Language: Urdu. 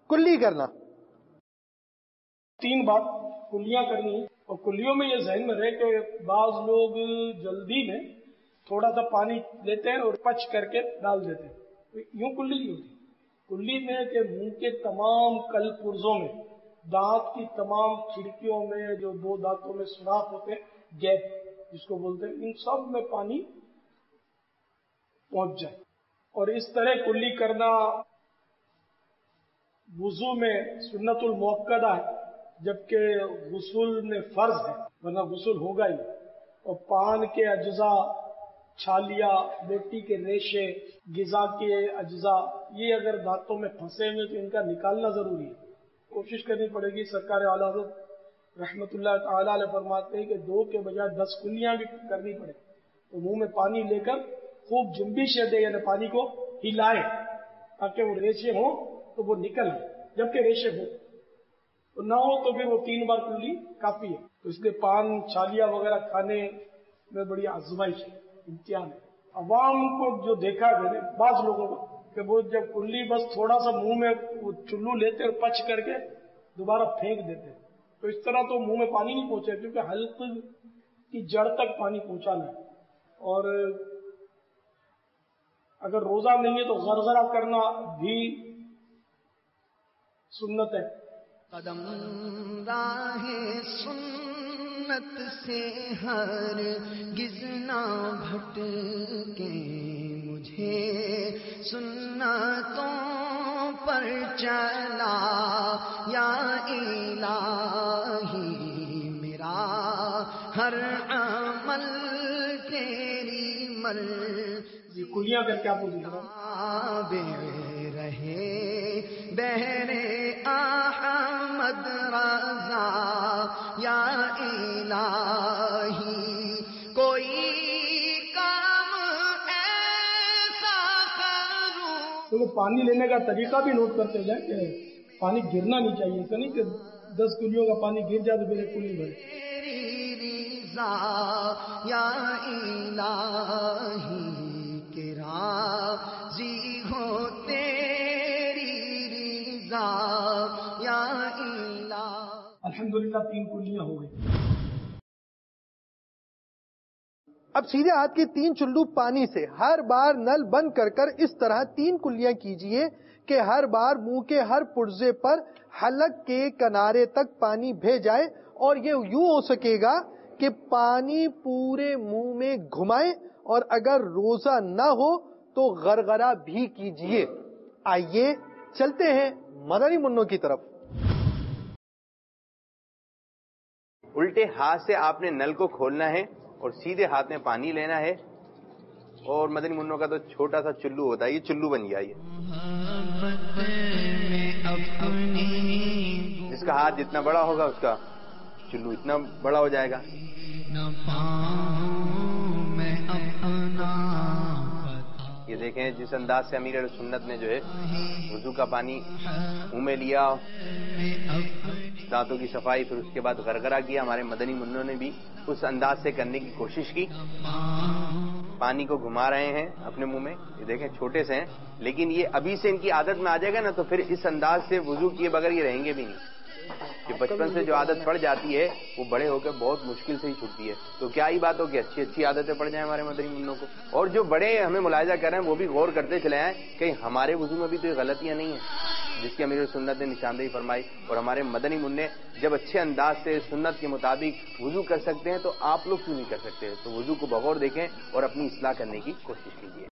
کلی کرنا. 3 بات کلیاں کرنی، اور کلیوں میں یہ ذہن میں رہے کہ بعض لوگ جلدی میں تھوڑا سا پانی لیتے ہیں اور پچ کر کے ڈال دیتے ہیں. یوں کلی نہیں ہوتی. کلی میں کہ منہ کے تمام کل پرزوں میں، دانت کی تمام کھڑکیوں میں جو 2 دانتوں میں سوراخ ہوتے ہیں، گیپ جس کو بولتے ہیں، ان سب میں پانی پہنچ جائے. اور اس طرح کلی کرنا وضو میں سنت المؤکدہ ہے، جبکہ غسل میں فرض ہے، ورنہ غسل ہوگا ہی. اور پان کے اجزاء، چھالیا، بوٹی کے ریشے، غذا کے اجزاء، یہ اگر دانتوں میں پھنسے ہوئے تو ان کا نکالنا ضروری ہے. کوشش کرنی پڑے گی. سرکار اعلی حضرت رحمت اللہ تعالی علیہ فرماتے ہیں کہ 2 کے بجائے 10 کلیاں بھی کرنی پڑے تو منہ میں پانی لے کر خوب جنبش دے، یعنی پانی کو ہلائے تاکہ وہ ریشے ہوں تو وہ نکل آئے. جبکہ ریشے ہو نہ ہو تو پھر وہ 3 بار کلی کافی ہے. تو اس لیے پان، چھالیا وغیرہ کھانے میں بڑی آزمائش ہے، امتحان ہے. عوام کو جو دیکھا گیا بعض لوگوں کو کہ وہ جب کلی بس تھوڑا سا منہ میں وہ چلو لیتے اور پچ کر کے دوبارہ پھینک دیتے، تو اس طرح تو منہ میں پانی نہیں پہنچے، کیونکہ حلق کی جڑ تک پانی پہنچانا ہے. اور اگر روزہ نہیں ہے تو غرغرہ کرنا بھی سنت ہے. قدم راہ سنت سے ہر گزنا بھٹ کے، مجھے سنتوں پر چلا یا الہی، میرا ہر عمل تیری مرضی. کلیاں کر کے آپ کو دکھاؤں. رہے بہرے احمد رضا یا الہی، کوئی کام ایسا کروں. تو پانی لینے کا طریقہ بھی نوٹ کرتے جائیں کہ پانی گرنا نہیں چاہیے. ایسا نہیں کہ 10 کلیوں کا پانی گر جائے تو پھر 1 کلی بھرے. رضا یا الہی کہ راضی ہو تیری رضا یا الہی. الحمدللہ 3 کلیاں ہو گئی. اب سیدھے ہاتھ کی 3 چلو پانی سے ہر بار نل بند کر کر اس طرح 3 کلیاں کیجئے کہ ہر بار منہ کے ہر پرزے پر حلق کے کنارے تک پانی بہہ جائے، اور یہ یوں ہو سکے گا کہ پانی پورے منہ میں گھمائے. اور اگر روزہ نہ ہو تو غرغرہ بھی کیجئے. آئیے چلتے ہیں مدنی منوں کی طرف. الٹے ہاتھ سے آپ نے نل کو کھولنا ہے اور سیدھے ہاتھ میں پانی لینا ہے. اور مدنی منوں کا تو چھوٹا سا چلو ہوتا ہے، یہ چلو بن گیا. یہ جس کا ہاتھ جتنا بڑا ہوگا اس کا چلو اتنا بڑا ہو جائے گا. یہ دیکھیں جس انداز سے امیر اہل سنت نے جو ہے وضو کا پانی منہ میں لیا، دانتوں کی صفائی، پھر اس کے بعد غرغرہ کیا. ہمارے مدنی منوں نے بھی اس انداز سے کرنے کی کوشش کی. پانی کو گھما رہے ہیں اپنے منہ میں. یہ دیکھیں چھوٹے سے ہیں، لیکن یہ ابھی سے ان کی عادت میں آ جائے گا نا تو پھر اس انداز سے وضو کیے بغیر یہ رہیں گے بھی نہیں. کہ بچپن سے جو عادت پڑ جاتی ہے وہ بڑے ہو کے بہت مشکل سے ہی چھوٹتی ہے. تو کیا ہی بات ہو کہ اچھی عادتیں پڑ جائیں ہمارے مدنی منوں کو. اور جو بڑے ہمیں ملاحظہ کر رہے ہیں وہ بھی غور کرتے چلے آئیں کہ ہمارے وضو میں بھی تو یہ غلطیاں نہیں ہیں جس کی امیر سنت نے نشاندہی فرمائی. اور ہمارے مدنی منع جب اچھے انداز سے سنت کے مطابق وضو کر سکتے ہیں تو آپ لوگ کیوں نہیں کر سکتے؟ تو وضو کو بغور دیکھیں اور اپنی اصلاح کرنے کی کوشش کیجیے.